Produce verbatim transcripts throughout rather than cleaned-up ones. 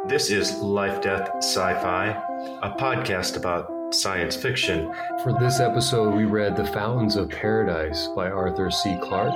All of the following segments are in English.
This is Life, Death, Sci-Fi, a podcast about science fiction. For this episode, we read The Fountains of Paradise by Arthur C. Clarke.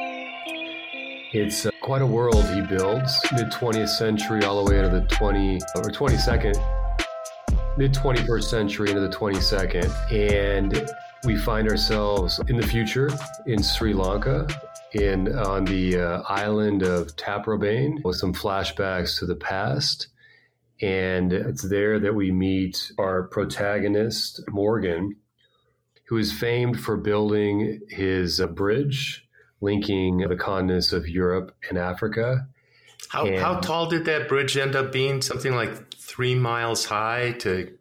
It's uh, quite a world he builds, mid-twentieth century all the way into the twentieth or twenty-second, mid-twenty-first century into the twenty-second. And we find ourselves in the future in Sri Lanka, in on the uh, island of Taprobane, with some flashbacks to the past. And it's there that we meet our protagonist, Morgan, who is famed for building his uh, bridge linking the continents of Europe and Africa. How and how tall did that bridge end up being? Something like three miles high to,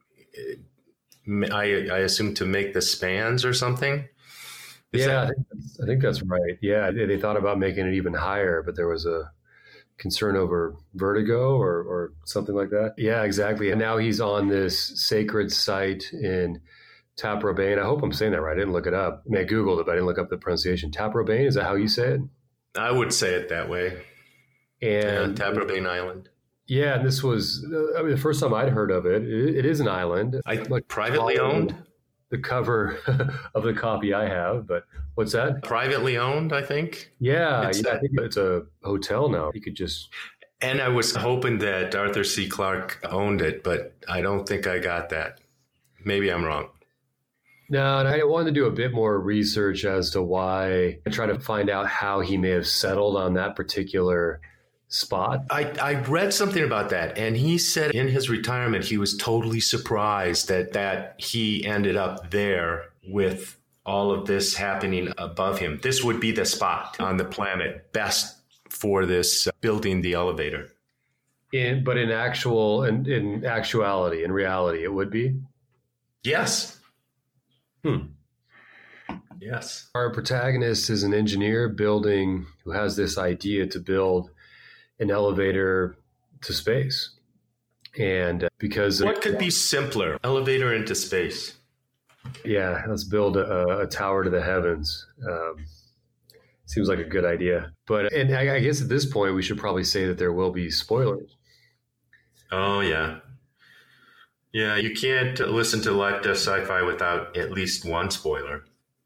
I, I assume, to make the spans or something? Is yeah, that- I, think that's, I think that's right. Yeah, they, they thought about making it even higher, but there was a concern over vertigo or, or something like that. Yeah, exactly. And now he's on this sacred site in Taprobane. I hope I'm saying that right. I didn't look it up. I mean, I Googled it, but I didn't look up the pronunciation. Taprobane, is that how you say it? I would say it that way. And yeah, Taprobane Island. Yeah, and this was, I mean, the first time I'd heard of it. It, it is an island. I, like privately owned? The cover of the copy I have, but what's that? Privately owned, I think. Yeah, It's yeah a- I think it's a hotel now. You could just, And I was hoping that Arthur C. Clarke owned it, but I don't think I got that. Maybe I'm wrong. no, and I wanted to do a bit more research as to why, and try to find out how he may have settled on that particular spot. I, I read something about that, and he said in his retirement he was totally surprised that, that he ended up there with all of this happening above him. This would be the spot on the planet best for this uh, building the elevator. In, but in actual, in, in actuality, in reality, it would be. Yes. Hmm. Yes. Our protagonist is an engineer building who has this idea to build an elevator to space. And uh, because, What could be simpler? Elevator into space. yeah, let's build a, a tower to the heavens. Um, seems like a good idea. But, and I, I guess at this point, we should probably say that there will be spoilers. Oh, yeah. Yeah, you can't listen to Life, Death, Sci-Fi without at least one spoiler.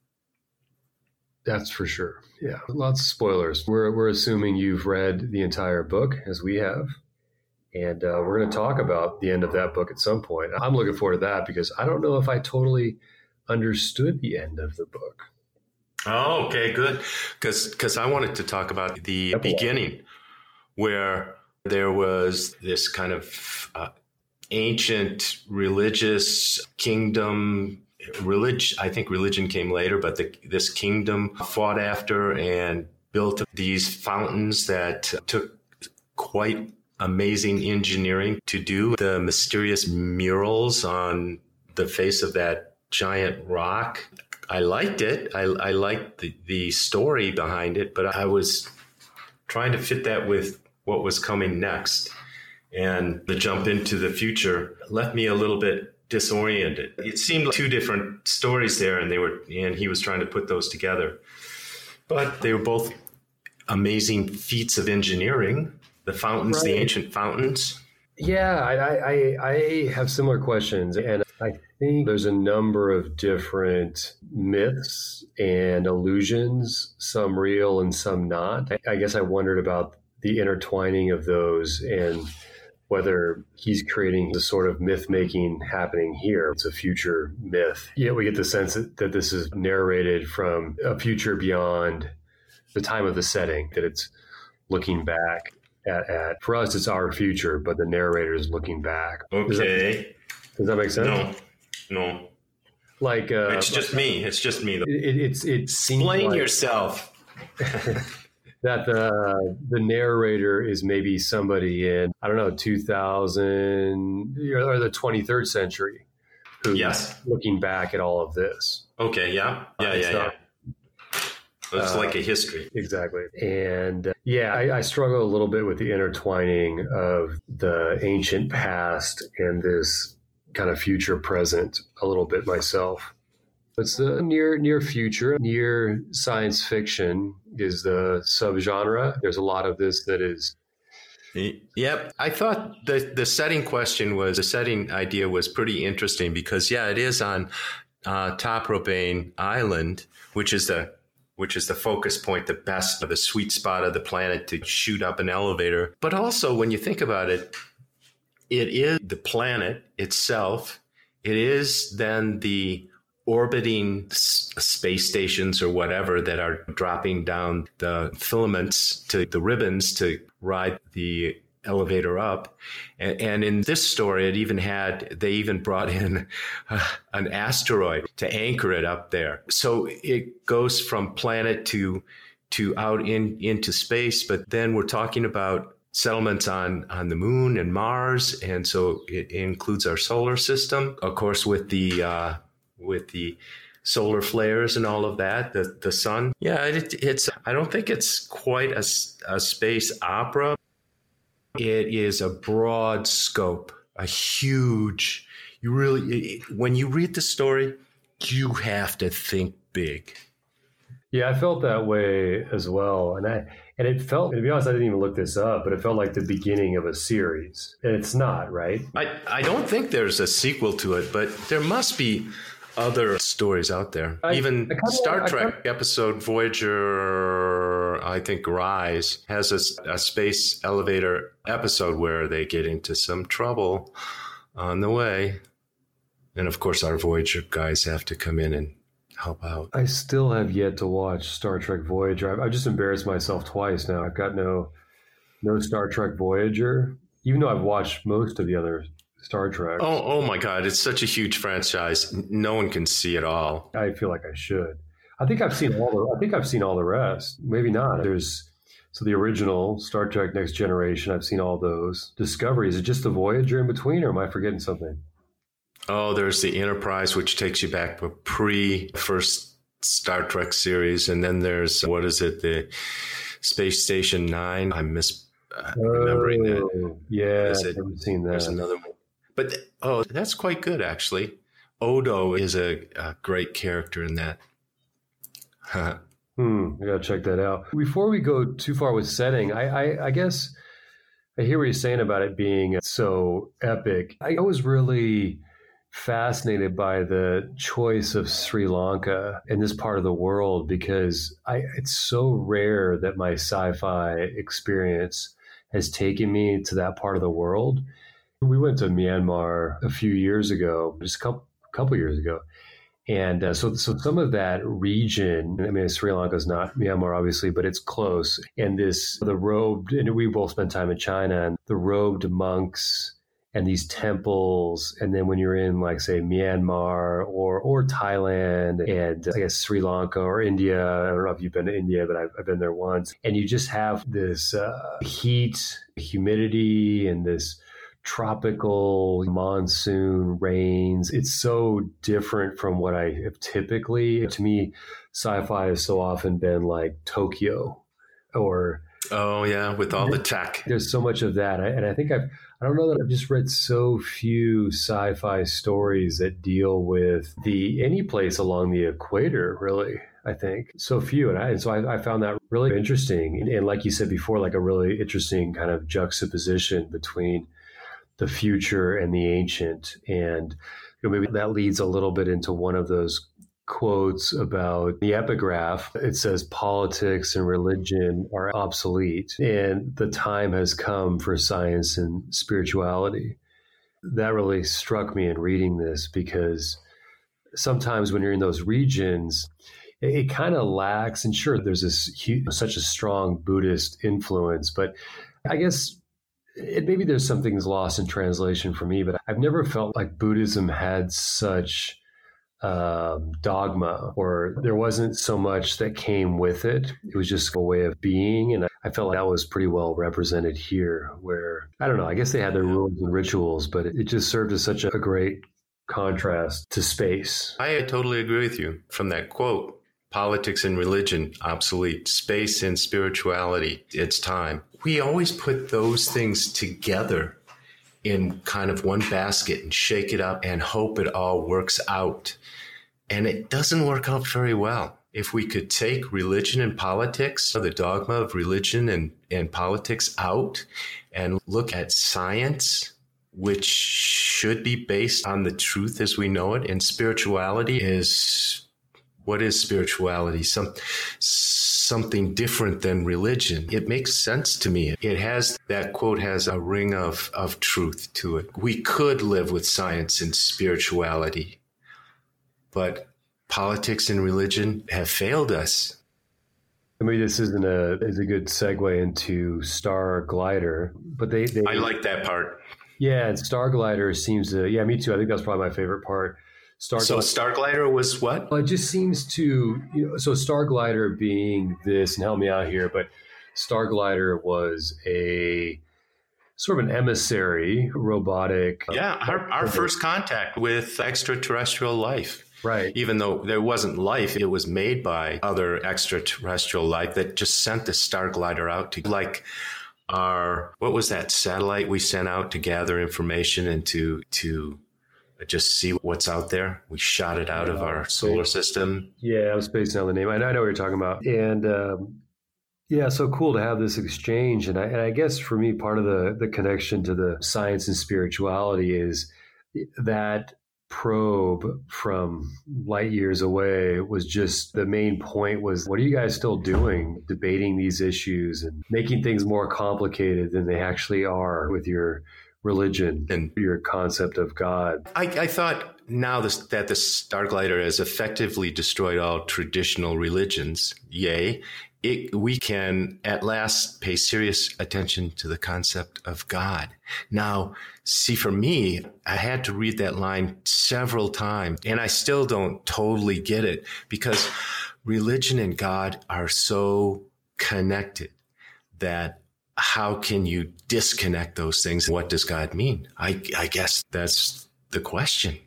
That's for sure. Yeah, lots of spoilers. We're we're assuming you've read the entire book, as we have, and uh, we're going to talk about the end of that book at some point. I'm looking forward to that because I don't know if I totally understood the end of the book. Oh, okay, good. Because because I wanted to talk about the Epilogue. beginning, where there was this kind of uh, ancient religious kingdom. Religion, I think religion came later, but the, this kingdom fought after and built these fountains that took quite amazing engineering to do. The mysterious murals on the face of that giant rock. I liked it. I, I liked the, the story behind it, but I was trying to fit that with what was coming next. And the jump into the future left me a little bit disoriented. It seemed like two different stories there, and they were, and he was trying to put those together. But they were both amazing feats of engineering. The fountains, the Right. ancient fountains. Yeah, I, I, I I have similar questions, and I think there's a number of different myths and illusions, some real and some not. I, I guess I wondered about the intertwining of those and whether he's creating the sort of myth making happening here. It's a future myth. Yet we get the sense that, that this is narrated from a future beyond the time of the setting, that it's looking back at, at for us, it's our future, but the narrator is looking back. Does that, Okay. does that make sense? No, no. Like, uh, It's just me. It's just me. it, it, it's, it seems Explain like yourself. that the the narrator is maybe somebody in, I don't know, two thousand or the twenty-third century who's Yes. looking back at all of this. Okay. Yeah. Yeah. It's Yeah. not- Yeah. It's uh, like a history. Exactly. And uh, yeah, I, I struggle a little bit with the intertwining of the ancient past and this kind of future present a little bit myself. It's the near near future. Near science fiction is the subgenre. There's a lot of this that is Yep. I thought the, the setting question was, the setting idea was pretty interesting because, yeah, it is on uh, Taprobane Island, which is the which is the focus point, the best of the sweet spot of the planet to shoot up an elevator. But also, when you think about it, it is the planet itself. It is then the orbiting s- space stations or whatever that are dropping down the filaments to the ribbons to ride the elevator up. And, and in this story, it even had, they even brought in uh, an asteroid to anchor it up there. So it goes from planet to, to out in, into space. But then we're talking about settlements on, on the moon and Mars. And so it includes our solar system, of course, with the, uh, with the solar flares and all of that, the, the sun. Yeah, it, it's, I don't think it's quite a, a space opera. It is a broad scope, a huge, you really, when you read the story, you have to think big. Yeah, I felt that way as well. And I, and it felt, to be honest, I didn't even look this up, but it felt like the beginning of a series. And it's not, right? I, I don't think there's a sequel to it, but there must be other stories out there. I, Even I kinda, Star Trek kinda... episode Voyager, I think Rise, has a, a space elevator episode where they get into some trouble on the way. And of course, our Voyager guys have to come in and help out. I still have yet to watch Star Trek Voyager. I've, I've just embarrassed myself twice now. I've got no no Star Trek Voyager, even though I've watched most of the other Star Trek. Oh, oh my God. It's such a huge franchise. No one can see it all. I feel like I should. I think I've seen all the, I think I've seen all the rest. Maybe not. There's, so the original Star Trek Next Generation, I've seen all those. Discovery, is it just the Voyager in between, or am I forgetting something? Oh, there's the Enterprise, which takes you back to pre first Star Trek series. And then there's, what is it? The Space Station Nine. I miss uh, oh, remembering that. Yeah, I've never seen that. There's another one. But, oh, that's quite good, actually. Odo is a, a great character in that. hmm, I got to check that out. Before we go too far with setting, I, I, I guess I hear what you're saying about it being so epic. I was really fascinated by the choice of Sri Lanka in this part of the world because I, it's so rare that my sci-fi experience has taken me to that part of the world. We went to Myanmar a few years ago, just a couple, couple years ago. And uh, so, so some of that region, I mean, Sri Lanka is not Myanmar, obviously, but it's close. And this, the robed, and we both spent time in China, and the robed monks and these temples. And then when you're in, like, say, Myanmar or or Thailand and I guess Sri Lanka or India, I don't know if you've been to India, but I've, I've been there once. And you just have this uh, heat, humidity, and this tropical monsoon rains. It's so different from what I have typically. To me, sci-fi has so often been like Tokyo or oh yeah, with all the tech. There's so much of that, and I think I've I don't know that I've just read so few sci-fi stories that deal with the any place along the equator, really. I think so few. And, I, and so I, I found that really interesting. And, and like you said before, like a really interesting kind of juxtaposition between the future and the ancient. And you know, maybe that leads a little bit into one of those quotes about the epigraph. It says politics and religion are obsolete and the time has come for science and spirituality. That really struck me in reading this because sometimes when you're in those regions, it, it kind of lacks, and sure, there's this huge, such a strong Buddhist influence, but I guess it, maybe there's some things lost in translation for me, but I've never felt like Buddhism had such um, dogma, or there wasn't so much that came with it. It was just a way of being. And I felt like that was pretty well represented here where, I don't know, I guess they had their rules and rituals, but it just served as such a great contrast to space. I totally agree with you from that quote. Politics and religion, obsolete. Space and spirituality, it's time. We always put those things together in kind of one basket and shake it up and hope it all works out. And it doesn't work out very well. if we could take religion and politics, the dogma of religion and, and politics out and look at science, which should be based on the truth as we know it. And spirituality is, what is spirituality? Some, something different than religion. It makes sense to me. It has, that quote has a ring of, of truth to it. We could live with science and spirituality, but politics and religion have failed us. I mean, this isn't a is a good segue into Star Glider, but they, they I like that part. Yeah, and Star Glider seems to, yeah, me too. I think that's probably my favorite part. Star so Glider, Star Glider was what? Well, it just seems to, you know, so Star Glider being this, and help me out here, but Star Glider was a sort of an emissary robotic. Yeah, our, our first contact with extraterrestrial life. Right. Even though there wasn't life, it was made by other extraterrestrial life that just sent the Star Glider out to, like our, what was that satellite we sent out to gather information and to, to just see what's out there? We shot it out yeah, of our solar system. Yeah, I was spacing on the name. I know what you're talking about. And um, yeah, so cool to have this exchange. And I, and I guess for me, part of the, the connection to the science and spirituality is that probe from light years away was just, the main point was, what are you guys still doing, debating these issues and making things more complicated than they actually are with your religion and your concept of God? I, I thought now this, that the Star Glider has effectively destroyed all traditional religions. Yay. It, we can at last pay serious attention to the concept of God. Now, see, for me, I had to read that line several times, and I still don't totally get it, because religion and God are so connected that how can you disconnect those things? What does God mean? I, I guess that's the question.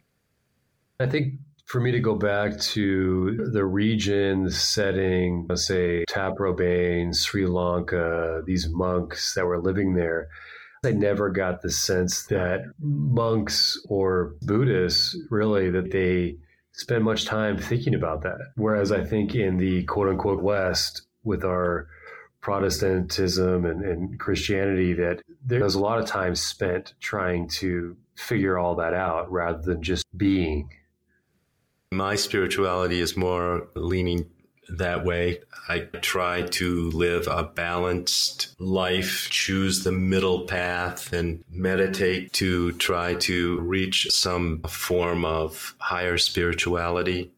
I think for me to go back to the region setting, let's say Taprobane, Sri Lanka, these monks that were living there, I never got the sense that monks or Buddhists really, that they spend much time thinking about that. Whereas I think in the quote unquote West with our Protestantism and, and Christianity, that there's a lot of time spent trying to figure all that out rather than just being. My spirituality is more leaning that way. I try to live a balanced life, choose the middle path, and meditate to try to reach some form of higher spirituality.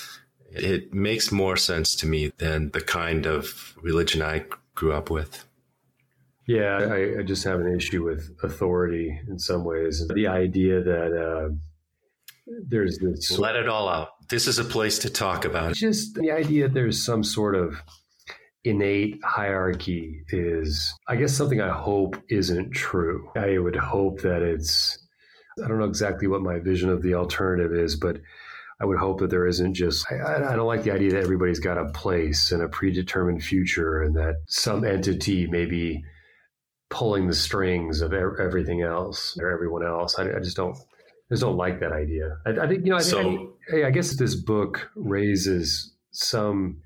It makes more sense to me than the kind of religion I grew up with. Yeah, I, I just have an issue with authority in some ways. The idea that uh, there's this... Let it all out. This is a place to talk about it. Just the idea that there's some sort of innate hierarchy is, I guess, something I hope isn't true. I would hope that it's, I don't know exactly what my vision of the alternative is, but I would hope that there isn't just, I, I don't like the idea that everybody's got a place and a predetermined future and that some entity may be pulling the strings of everything else or everyone else. I, I just don't. I just don't like that idea. I, I think, you know, I, so, I, I guess this book raises some,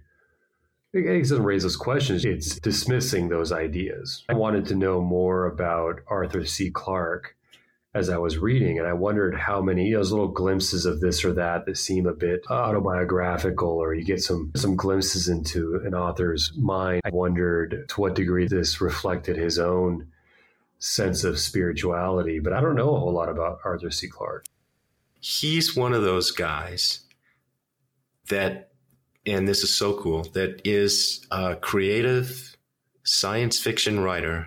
I guess it doesn't raise those questions. It's dismissing those ideas. I wanted to know more about Arthur C. Clarke as I was reading, and I wondered how many, you know, those little glimpses of this or that that seem a bit autobiographical, or you get some, some glimpses into an author's mind. I wondered to what degree this reflected his own sense of spirituality, but I don't know a whole lot about Arthur C. Clarke. He's one of those guys that, and this is so cool, that is a creative science fiction writer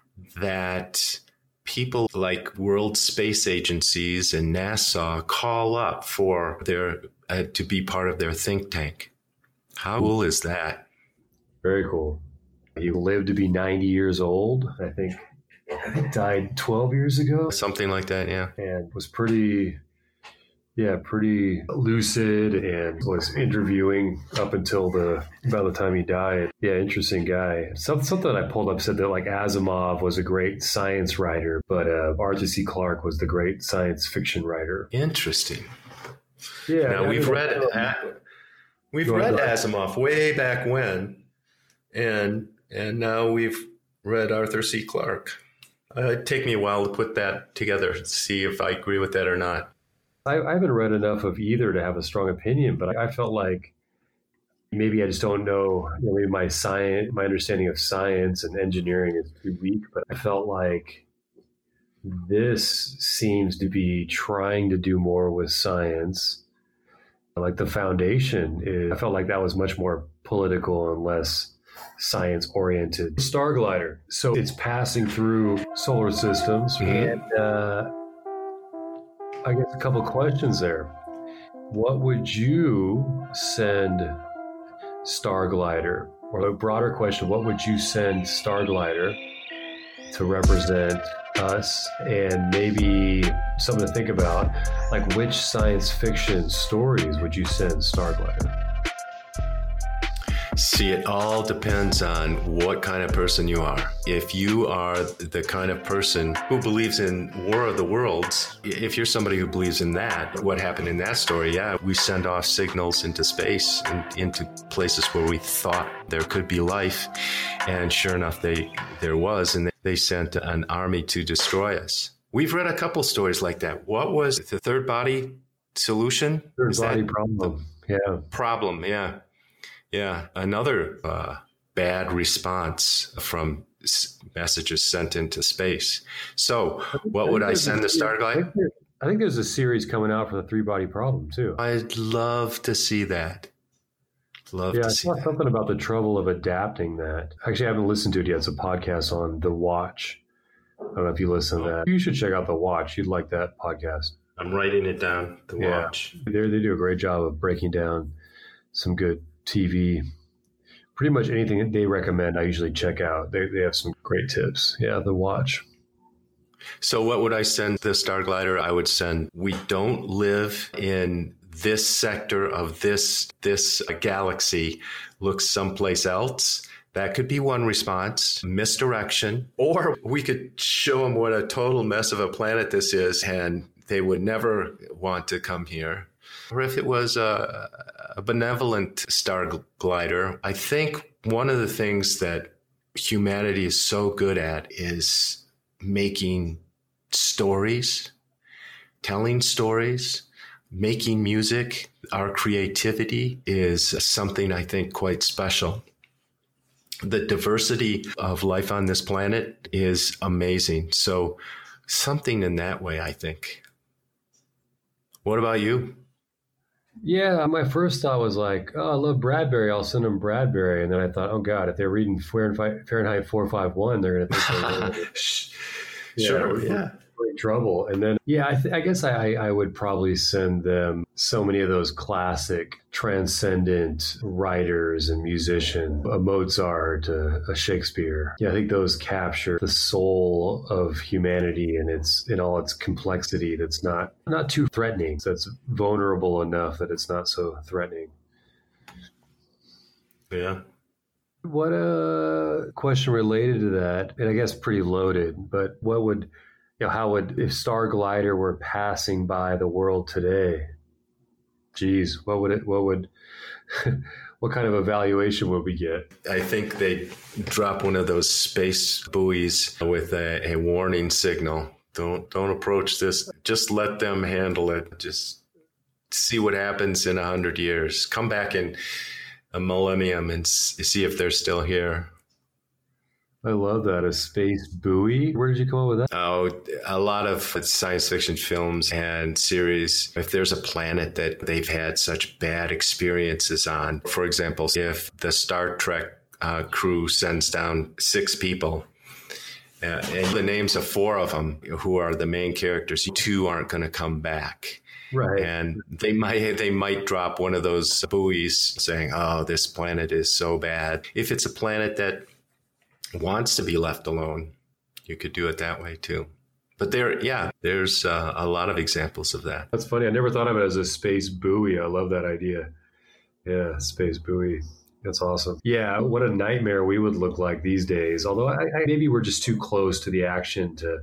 that people like world space agencies and NASA call up for their uh, to be part of their think tank. How cool is that? Very cool. He lived to be ninety years old, I think. He died twelve years ago. Something like that, yeah. And was pretty, yeah, pretty lucid and was interviewing up until the, about the time he died. Yeah, interesting guy. Some, something I pulled up said that like Asimov was a great science writer, but uh, Arthur C. Clarke was the great science fiction writer. Interesting. Yeah. Now, I we've mean, read, uh, We've Go read ahead. Asimov way back when, and and now we've read Arthur C. Clarke. Uh, it'd take me a while to put that together, see if I agree with that or not. I, I haven't read enough of either to have a strong opinion, but I felt like maybe I just don't know, you know, maybe my science, my understanding of science and engineering is too weak, but I felt like this seems to be trying to do more with science. Like the foundation is, I felt like that was much more political and less science oriented. Star glider. So it's passing through solar systems. Mm-hmm. And uh, I guess a couple questions there. What would you send Starglider? Or a broader question, what would you send Starglider to represent us? And maybe something to think about, like which science fiction stories would you send Starglider? See, it all depends on what kind of person you are. If you are the kind of person who believes in War of the Worlds, if you're somebody who believes in that, what happened in that story, yeah, we send off signals into space and into places where we thought there could be life. And sure enough, they there was, and they sent an army to destroy us. We've read a couple stories like that. What was the third body solution? Third Is body that problem. Yeah. problem, yeah. Yeah, another uh, bad response from s- messages sent into space. So, what would I send the Starglider? I think there's a series coming out for the three body problem too. I'd love to see that. Love yeah, to I see saw that. something about the trouble of adapting that. Actually, I haven't listened to it yet. It's a podcast on The Watch. I don't know if you listen to that. You should check out The Watch. You'd like that podcast. I'm writing it down. The Yeah. Watch. They they do a great job of breaking down some good T V. Pretty much anything that they recommend, I usually check out. They they have some great tips. Yeah, The Watch. So, what would I send the Starglider? I would send, we don't live in this sector of this this galaxy. Look someplace else. That could be one response, misdirection. Or we could show them what a total mess of a planet this is, and they would never want to come here. Or if it was a, a benevolent star glider, I think one of the things that humanity is so good at is making stories, telling stories, making music. Our creativity is something I think quite special. The diversity of life on this planet is amazing. So something in that way, I think. What about you? Yeah, my first thought was like, oh, I love Bradbury. I'll send them Bradbury. And then I thought, oh, God, if they're reading Fahrenheit, Fahrenheit four fifty-one, they're going to think they're Sure, yeah. yeah. in trouble. And then, yeah, I, th- I guess I, I would probably send them so many of those classic transcendent writers and musicians, a Mozart, a, a Shakespeare. Yeah, I think those capture the soul of humanity and its in all its complexity. That's not not too threatening. That's vulnerable enough that it's not so threatening. Yeah. What a question related to that, and I guess pretty loaded, but what would, you know, how would, if Starglider were passing by the world today, geez, what would it, what would, what kind of evaluation would we get? I think they drop one of those space buoys with a, a warning signal. Don't, don't approach this. Just let them handle it. Just see what happens in a hundred years. Come back in a millennium and see if they're still here. I love that. A space buoy. Where did you come up with that? Oh, a lot of science fiction films and series. If there's a planet that they've had such bad experiences on, for example, if the Star Trek uh, crew sends down six people, uh, and the names of four of them who are the main characters, two aren't going to come back. Right. And they might they might drop one of those buoys saying, oh, this planet is so bad. If it's a planet that wants to be left alone, you could do it that way too. But there, yeah, there's uh, a lot of examples of that. That's funny. I never thought of it as a space buoy. I love that idea. Yeah, space buoy. That's awesome. Yeah, what a nightmare we would look like these days. Although I, I, maybe we're just too close to the action to,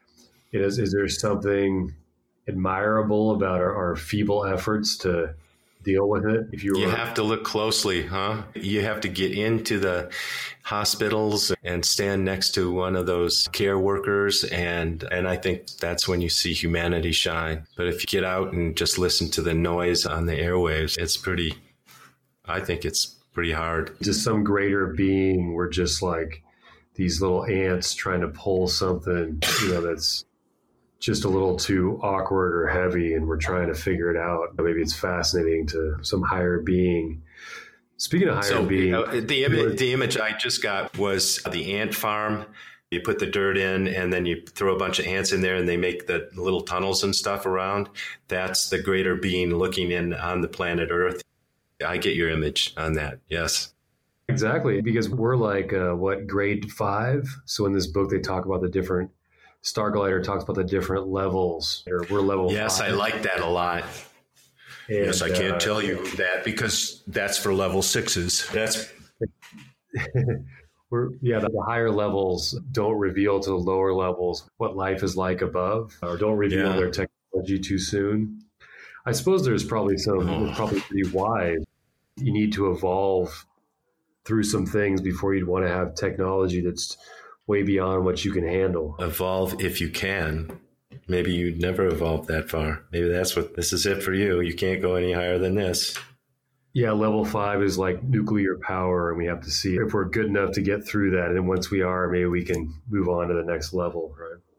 is, is there something admirable about our, our feeble efforts to deal with it? If you were... You have to look closely, huh? You have to get into the hospitals and stand next to one of those care workers. And, and I think that's when you see humanity shine. But if you get out and just listen to the noise on the airwaves, it's pretty, I think it's pretty hard. Just some greater being. We're just like these little ants trying to pull something, you know, that's just a little too awkward or heavy, and we're trying to figure it out. Maybe it's fascinating to some higher being. Speaking of higher so, being, uh, the, image, the image I just got was the ant farm. You put the dirt in, and then you throw a bunch of ants in there, and they make the little tunnels and stuff around. That's the greater being looking in on the planet Earth. I get your image on that. Yes. Exactly. Because we're like, uh, what, grade five? So in this book, they talk about the different, Starglider talks about the different levels. Or we're level yes, five. I like that a lot. And, yes, I can't uh, tell you that because that's for level sixes. That's we're yeah, the higher levels don't reveal to the lower levels what life is like above, or don't reveal yeah. their technology too soon. I suppose there's probably some oh. probably pretty wise. You need to evolve through some things before you'd want to have technology that's way beyond what you can handle. Evolve if you can. Maybe you'd never evolve that far. Maybe that's what this is it for you. You can't go any higher than this. Yeah, level five is like nuclear power, and we have to see if we're good enough to get through that. And once we are, maybe we can move on to the next level,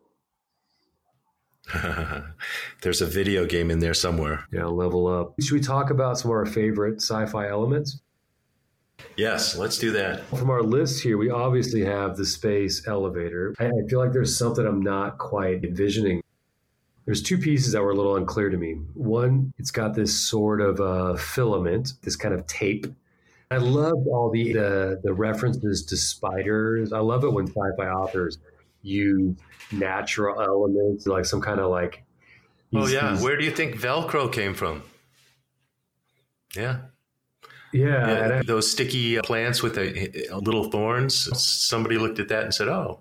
right? There's a video game in there somewhere. Yeah, level up. Should we talk about some of our favorite sci-fi elements? Yes, let's do that. From our list here, we obviously have the space elevator. I, I feel like there's something I'm not quite envisioning. There's two pieces that were a little unclear to me. One, it's got this sort of uh, filament, this kind of tape. I loved all the, the the references to spiders. I love it when sci-fi authors use natural elements, like some kind of like... These, oh, yeah. These... Where do you think Velcro came from? Yeah. Yeah, yeah I, those sticky plants with a, a little thorns. Somebody looked at that and said, "Oh,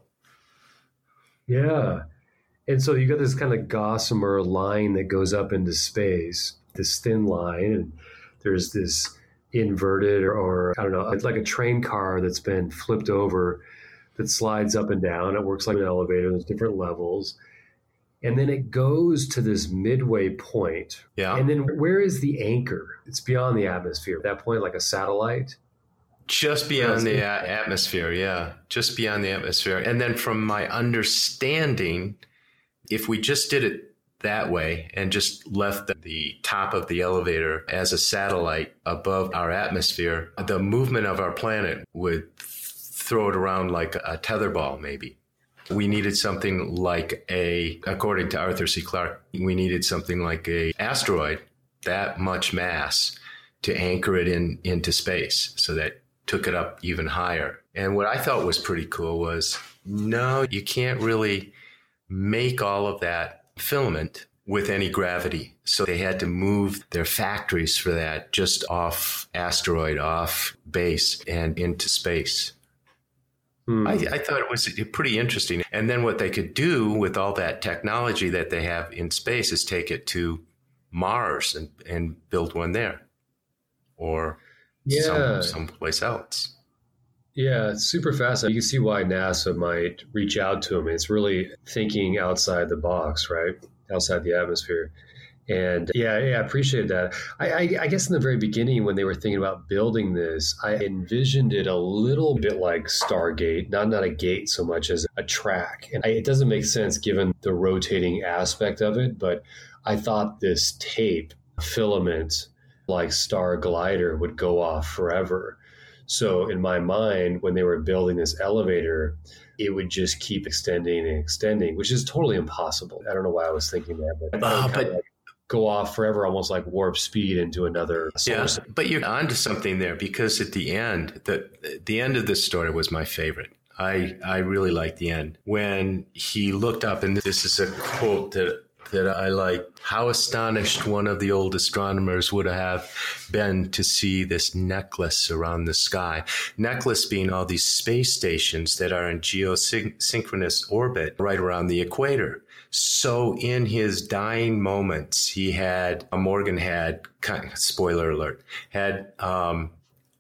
yeah." And so you got this kind of gossamer line that goes up into space, this thin line, and there's this inverted or, or I don't know, it's like a train car that's been flipped over that slides up and down. It works like an elevator. There's different levels. And then it goes to this midway point. Yeah. And then where is the anchor? It's beyond the atmosphere. At that point, like a satellite? Just beyond the a- atmosphere, yeah. Just beyond the atmosphere. And then from my understanding, if we just did it that way and just left the, the top of the elevator as a satellite above our atmosphere, the movement of our planet would throw it around like a tetherball, maybe. We needed something like a, according to Arthur C. Clarke, we needed something like a asteroid, that much mass, to anchor it in into space. So that took it up even higher. And what I thought was pretty cool was, no, you can't really make all of that filament with any gravity. So they had to move their factories for that just off asteroid, off base, and into space. I, I thought it was pretty interesting. And then what they could do with all that technology that they have in space is take it to Mars and, and build one there or yeah. some someplace else. Yeah, it's super fascinating. You can see why NASA might reach out to them. It's really thinking outside the box, right? Outside the atmosphere. And yeah, yeah, I appreciate that. I, I, I guess in the very beginning, when they were thinking about building this, I envisioned it a little bit like Stargate, not not a gate so much as a track. And I, it doesn't make sense given the rotating aspect of it, but I thought this tape filament, like Starglider, would go off forever. So in my mind, when they were building this elevator, it would just keep extending and extending, which is totally impossible. I don't know why I was thinking that, but I thought it would kind of like go off forever, almost like warp speed into another source. Yeah, but you're onto something there, because at the end, the the end of this story was my favorite. I I really liked the end when he looked up, and this is a quote that that I like. How astonished one of the old astronomers would have been to see this necklace around the sky. Necklace being all these space stations that are in geosynchronous orbit right around the equator. So in his dying moments, he had, Morgan had, spoiler alert, had, um,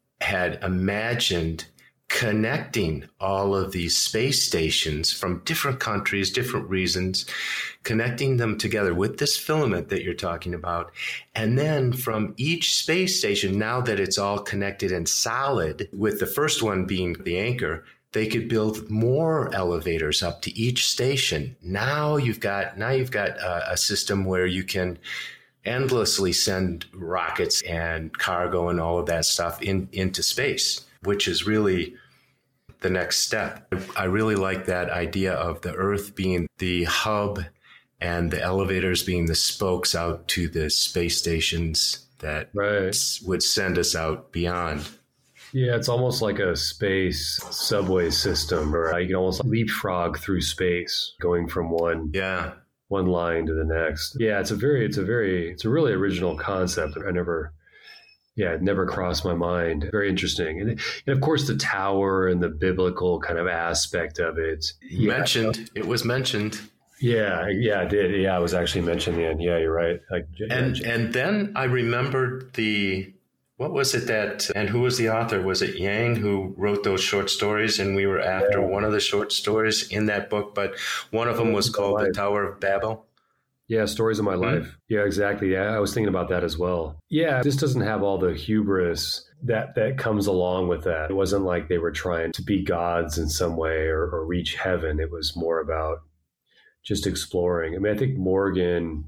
had imagined connecting all of these space stations from different countries, different reasons, connecting them together with this filament that you're talking about. And then from each space station, now that it's all connected and solid, with the first one being the anchor, they could build more elevators up to each station. Now you've got, now you've got a, a system where you can endlessly send rockets and cargo and all of that stuff in, into space, which is really the next step. I really like that idea of the Earth being the hub and the elevators being the spokes out to the space stations that right. would send us out beyond. Yeah, it's almost like a space subway system, or you can almost leapfrog through space, going from one yeah one line to the next. Yeah, it's a very, it's a very, it's a really original concept. I never. Yeah, it never crossed my mind. Very interesting. And, and of course, the tower and the biblical kind of aspect of it. Yeah. Mentioned. It was mentioned. Yeah, yeah, it did. Yeah, it was actually mentioned in the end. Yeah, you're right. Like, and yeah. and then I remembered the, what was it that, and who was the author? Was it Yang who wrote those short stories? And we were after yeah. one of the short stories in that book, but one of them was called The Tower of Babel. Yeah, Stories of My Life. Mm-hmm. Yeah, exactly. Yeah, I was thinking about that as well. Yeah, this doesn't have all the hubris that, that comes along with that. It wasn't like they were trying to be gods in some way or, or reach heaven. It was more about just exploring. I mean, I think Morgan,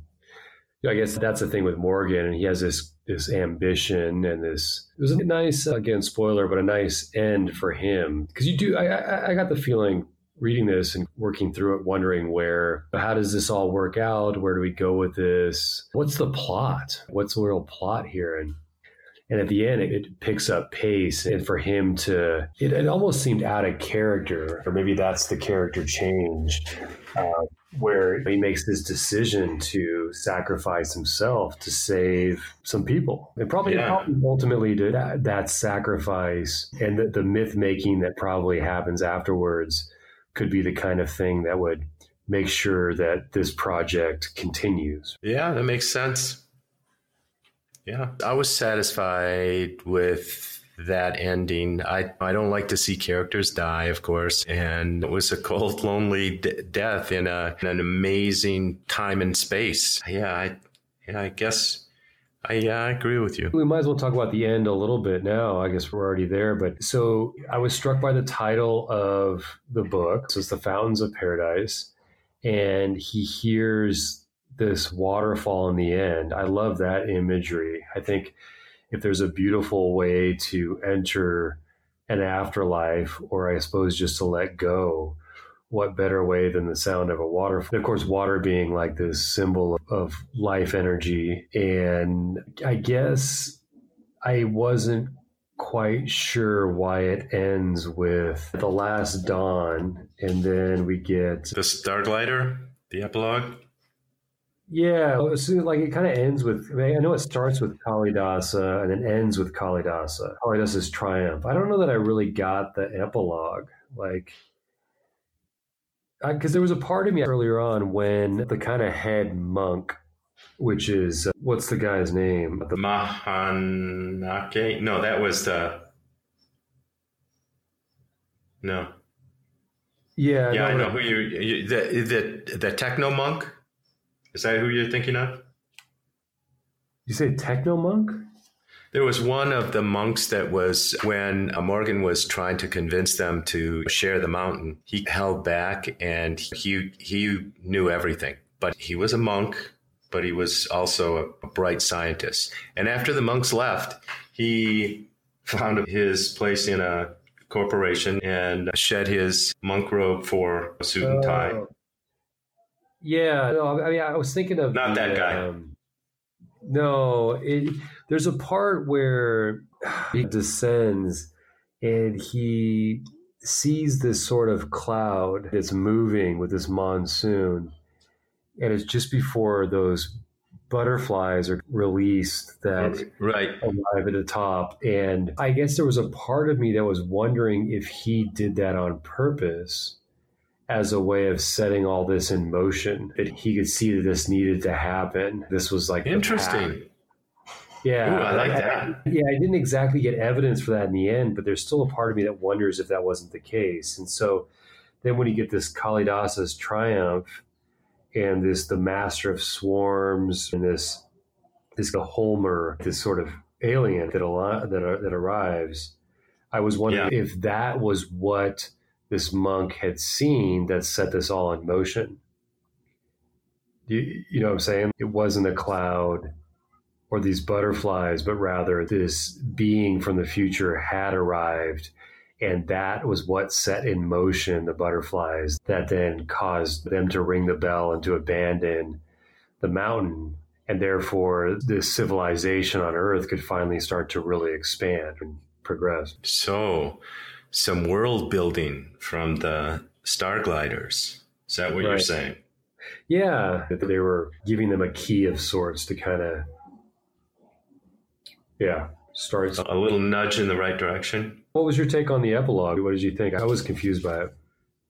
I guess that's the thing with Morgan, and he has this this ambition and this, it was a nice, again, spoiler, but a nice end for him. Because you do, I, I, I got the feeling reading this and working through it, wondering where, how does this all work out? Where do we go with this? What's the plot? What's the real plot here? And and at the end, it, it picks up pace. And for him to, it, it almost seemed out of character, or maybe that's the character change, uh, where he makes this decision to sacrifice himself to save some people. And probably, yeah. probably ultimately did that, that sacrifice and the, the myth making that probably happens afterwards could be the kind of thing that would make sure that this project continues. Yeah, that makes sense. Yeah, I was satisfied with that ending. I, I don't like to see characters die, of course, and it was a cold, lonely d- death in, a, in an amazing time and space. Yeah, I, yeah, I guess I, yeah, I agree with you. We might as well talk about the end a little bit now. I guess we're already there. But so I was struck by the title of the book. So it's The Fountains of Paradise. And he hears this waterfall in the end. I love that imagery. I think if there's a beautiful way to enter an afterlife, or I suppose just to let go, what better way than the sound of a waterfall? And of course, water being like this symbol of life energy. And I guess I wasn't quite sure why it ends with the last dawn, and then we get the Starglider, the epilogue. Yeah, it seems like it kind of ends with, I mean, I know it starts with Kalidasa and then ends with Kalidasa. Kalidasa's triumph. I don't know that I really got the epilogue. Like, because there was a part of me earlier on when the kind of head monk, which is, uh, what's the guy's name? The Mahanake? No, that was the, no. Yeah. Yeah, no, I know who you, you the, the, the techno monk? Is that who you're thinking of? You say techno monk? There was one of the monks that was, when Morgan was trying to convince them to share the mountain, he held back and he he knew everything. But he was a monk, but he was also a bright scientist. And after the monks left, he found his place in a corporation and shed his monk robe for a suit and tie. Uh, yeah, no, I mean, I was thinking of... Not the, that guy. Um, no, it, there's a part where he descends and he sees this sort of cloud that's moving with this monsoon. and it's just before those butterflies are released that right. arrive at the top. And I guess there was a part of me that was wondering if he did that on purpose as a way of setting all this in motion, that he could see that this needed to happen. This was like interesting. Yeah, Ooh, I like I, that. I, yeah, I didn't exactly get evidence for that in the end, but there's still a part of me that wonders if that wasn't the case. And so then when you get this Kalidasa's triumph and this the master of swarms and this this Homer, this sort of alien that al- that, that arrives, I was wondering yeah. if that was what this monk had seen that set this all in motion. You, you know what I'm saying? It wasn't a cloud or these butterflies, but rather this being from the future had arrived, and that was what set in motion the butterflies that then caused them to ring the bell and to abandon the mountain. And therefore, this civilization on Earth could finally start to really expand and progress. So, some world building from the star gliders. Is that what right. you're saying? Yeah, that they were giving them a key of sorts to kind of, yeah, start. A little nudge in the right direction. What was your take on the epilogue? What did you think? I was confused by it.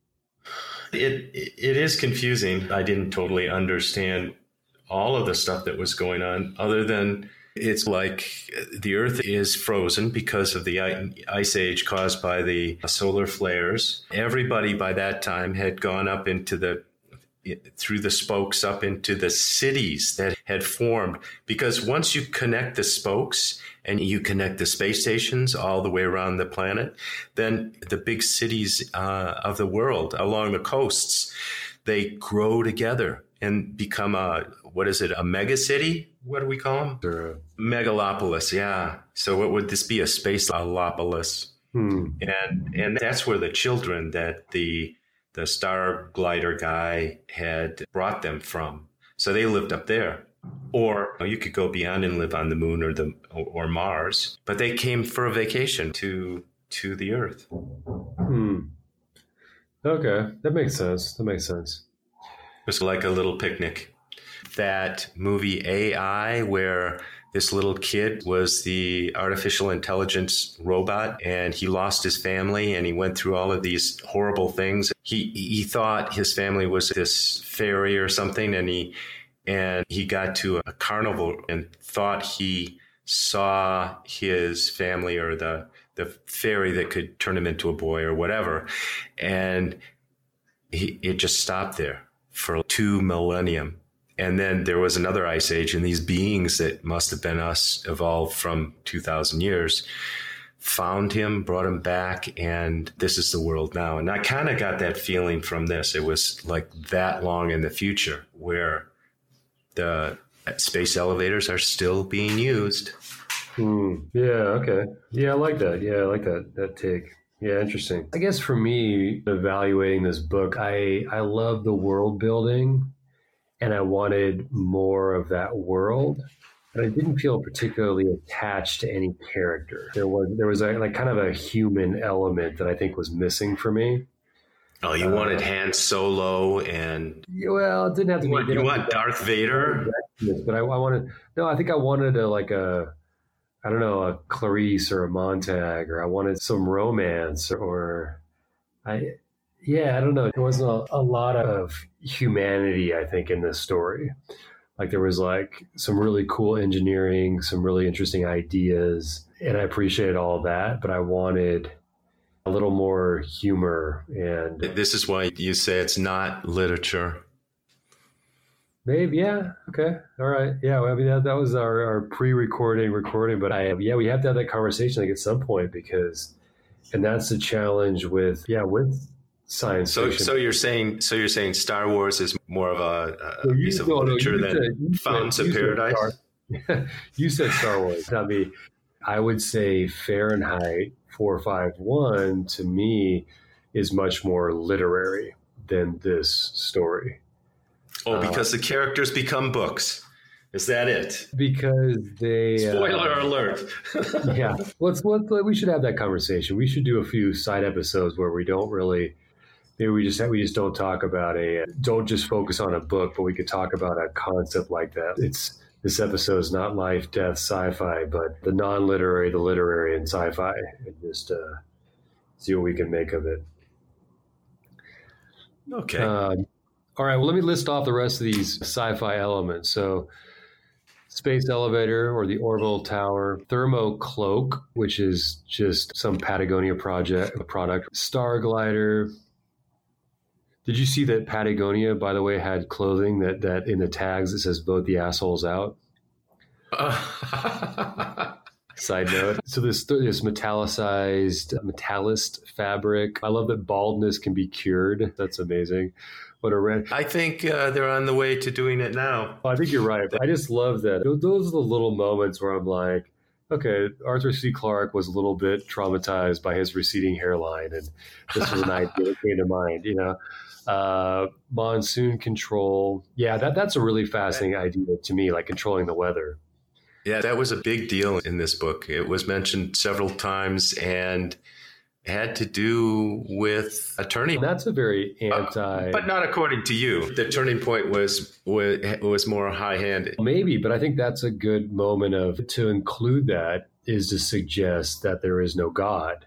It it is confusing. I didn't totally understand all of the stuff that was going on, other than it's like the Earth is frozen because of the ice age caused by the solar flares. Everybody by that time had gone up into the through the spokes up into the cities that had formed, because once you connect the spokes and you connect the space stations all the way around the planet, then the big cities uh, of the world along the coasts, they grow together and become a, what is it, a mega city? What do we call them? Sure. Megalopolis, yeah. So what would this be, a spaceolopolis? Hmm. And and that's where the children that the the star glider guy had brought them from. So they lived up there. Or you could go beyond and live on the moon or the or Mars. But they came for a vacation to to the Earth. Hmm. Okay, that makes sense. That makes sense. It was like a little picnic. That movie A I, where this little kid was the artificial intelligence robot and he lost his family and he went through all of these horrible things. He he thought his family was this fairy or something, and he and he got to a carnival and thought he saw his family or the the fairy that could turn him into a boy or whatever. And he, it just stopped there for two millennium. And then there was another ice age, and these beings that must have been us evolved from two thousand years found him, brought him back, and this is the world now. And I kind of got that feeling from this. It was like that long in the future where the space elevators are still being used. Hmm. Yeah, okay. Yeah, I like that. Yeah, I like that that take. Yeah, interesting. I guess for me, evaluating this book, I, I love the world building, and I wanted more of that world. But I didn't feel particularly attached to any character. There was there was a, like kind of a human element that I think was missing for me. Oh, you uh, wanted Han Solo and well, it didn't have to you be. Want, you want Darth Vader, but I, I wanted no. I think I wanted a like a I don't know a Clarice or a Montag, or I wanted some romance, or I yeah I don't know. There wasn't a, a lot of humanity, I think, in this story. Like there was like some really cool engineering, some really interesting ideas, and I appreciated all of that, but I wanted a little more humor. And this is why you say it's not literature. Maybe, yeah, okay, all right, yeah. I mean, that, that was our, our pre-recording recording, but I yeah, we have to have that conversation like at some point, because, and that's the challenge with yeah with. Science so, fiction. So you're saying, so you're saying Star Wars is more of a, a well, piece of no, literature no, than said, Fountains said, of Paradise? Star, you said Star Wars. I mean, I would say Fahrenheit four five one to me is much more literary than this story. Oh, because uh, the characters become books. Is that it? Because they... Spoiler uh, alert. Yeah. Let's, let's, we should have that conversation. We should do a few side episodes where we don't really maybe we just we just don't talk about a don't just focus on a book, but we could talk about a concept like that. It's this episode is not life, death, sci-fi, but the non-literary, the literary, and sci-fi, and just uh, see what we can make of it. Okay. Um, all right. Well, let me list off the rest of these sci-fi elements. So, space elevator or the orbital tower, thermo cloak, which is just some Patagonia project a product, star glider. Did you see that Patagonia, by the way, had clothing that, that in the tags it says "vote the assholes out"? Uh, Side note. So this this metallicized metallist fabric. I love that baldness can be cured. That's amazing. What a red. I think uh, they're on the way to doing it now. I think you're right. I just love that. Those are the little moments where I'm like, okay, Arthur C. Clarke was a little bit traumatized by his receding hairline, and this was an idea that came to mind. You know. Uh, monsoon control. Yeah, that that's a really fascinating idea to me, like controlling the weather. Yeah, that was a big deal in this book. It was mentioned several times and had to do with a turning. And that's a very anti. Uh, but not according to you. The turning point was was, was more high-handed. Maybe, but I think that's a good moment of to include that is to suggest that there is no God.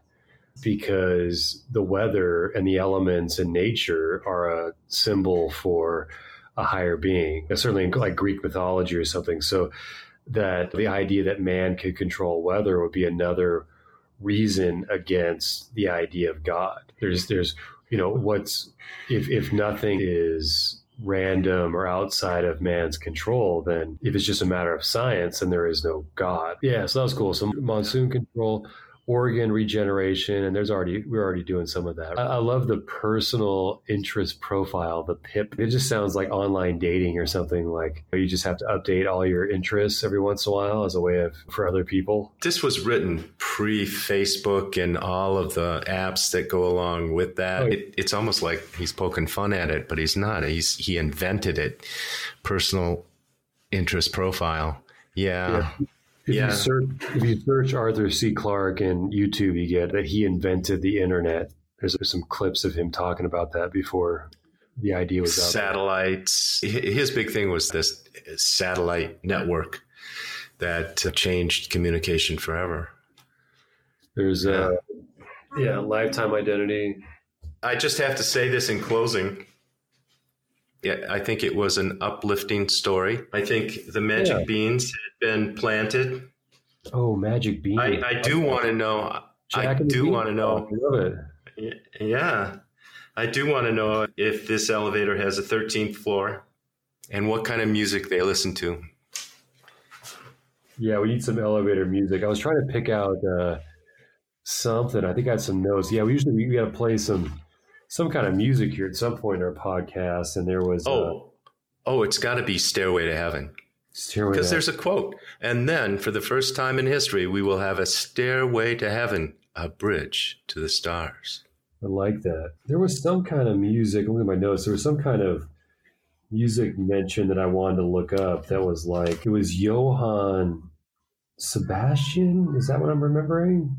Because the weather and the elements in nature are a symbol for a higher being, certainly in like Greek mythology or something. So that the idea that man could control weather would be another reason against the idea of God. There's, there's, you know, what's if if nothing is random or outside of man's control, then if it's just a matter of science, then there is no God. Yeah, so that was cool. So monsoon control. Organ regeneration, and there's already we're already doing some of that. I, I love the personal interest profile, the P I P. It just sounds like online dating or something. Like you just have to update all your interests every once in a while as a way of for other people. This was written pre-Facebook and all of the apps that go along with that. Oh, yeah. it, it's almost like he's poking fun at it, but he's not. He's he invented it. Personal interest profile. Yeah. yeah. If, yeah. you search, if you search Arthur C. Clarke in YouTube, you get that he invented the internet. There's, there's some clips of him talking about that before the idea was out. Satellites. His big thing was this satellite network that changed communication forever. There's yeah. a yeah, lifetime identity. I just have to say this in closing. Yeah, I think it was an uplifting story. I think the magic yeah. beans had been planted. Oh, magic beans! I, I do okay. want to know. Jack I do want to know. I love it. Yeah, I do want to know if this elevator has a thirteenth floor, and what kind of music they listen to. Yeah, we need some elevator music. I was trying to pick out uh, something. I think I had some notes. Yeah, we usually we got to play some. some kind of music here at some point in our podcast, and there was oh uh, oh it's got to be Stairway to Heaven, because there's a quote, and then for the first time in history we will have a stairway to heaven, a bridge to the stars. I like that. There was some kind of music, look at my notes, there was some kind of music mentioned that I wanted to look up that was like, it was Johann Sebastian, is that what I'm remembering?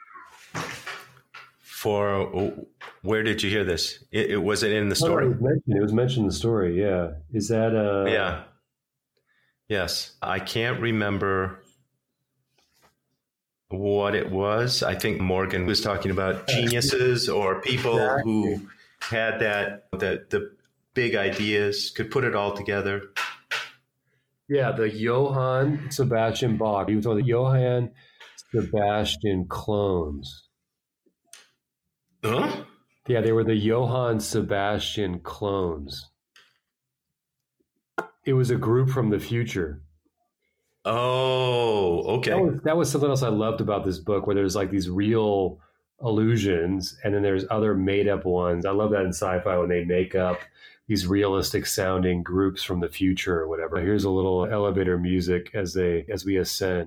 For where did you hear this? It, it was it in the story? Oh, it was mentioned. It was mentioned in the story. Yeah. Is that? Uh... Yeah. Yes, I can't remember what it was. I think Morgan was talking about geniuses or people exactly. who had that that the big ideas, could put it all together. Yeah, the Johann Sebastian Bach. He was one of the Johann Sebastian clones. Huh? Yeah, they were the Johann Sebastian clones. It was a group from the future. Oh, okay. That was, that was something else I loved about this book, where there's like these real illusions and then there's other made up ones. I love that in sci-fi when they make up these realistic sounding groups from the future or whatever. Here's a little elevator music as they as we ascend.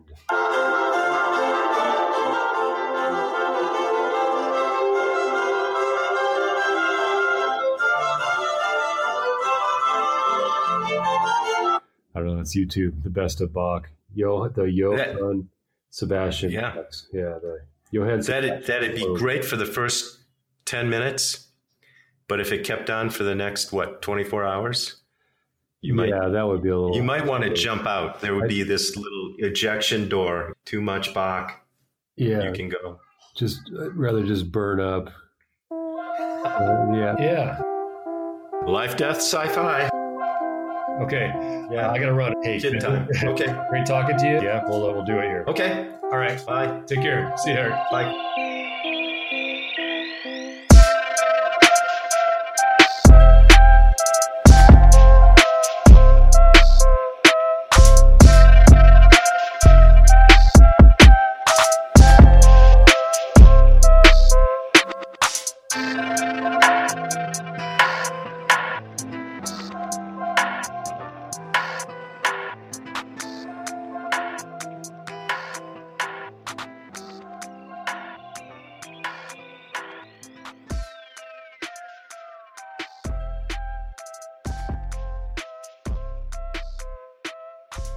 I don't know. It's YouTube. The best of Bach. Yo, the Johann Sebastian. Yeah, Bachs. yeah. The Johann. That'd that'd be great for the first ten minutes, But if it kept on for the next, what, twenty-four hours, you might, yeah, that would be a little. you might want to jump out. There would be this little ejection door, too much Bach. Yeah. You can go. Just I'd rather just burn up. Uh, yeah. Yeah. Life, death, sci-fi. Okay. Yeah, I got to run. Hey, Kid time. Okay. Great talking to you. Yeah, we'll, uh, we'll do it here. Okay. All right. Bye. Take care. See you, Eric. Bye.